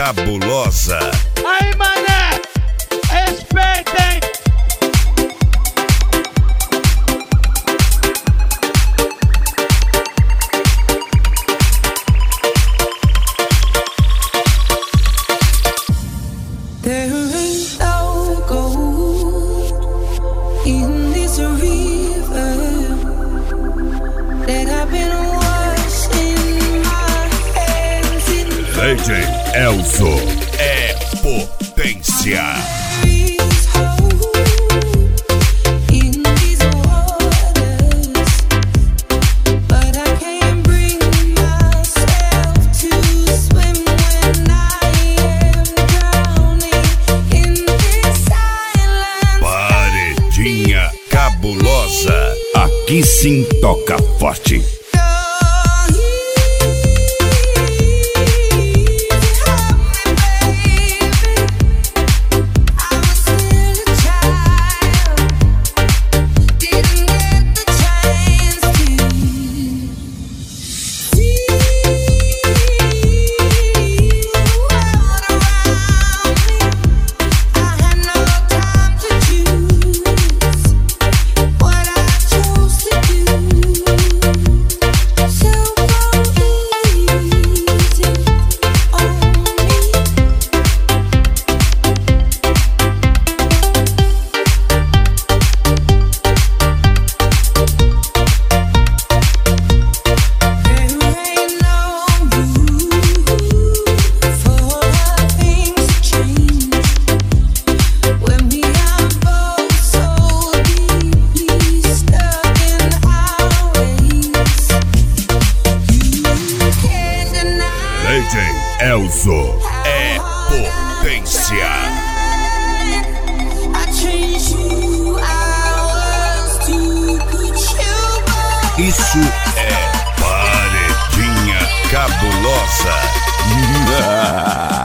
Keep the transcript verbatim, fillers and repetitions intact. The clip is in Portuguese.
Cabulosa. Aí, mané, respeitem. There ain't no gold in this river that I've been washing my hands in. D J Elzo é potência. There is hope in these waters, but I can't bring myself to swim when I am drowning in this silence. Paredinha Cabulosa. Aqui sim toca forte. D J Elzo é potência. Isso é Paredinha Cabulosa.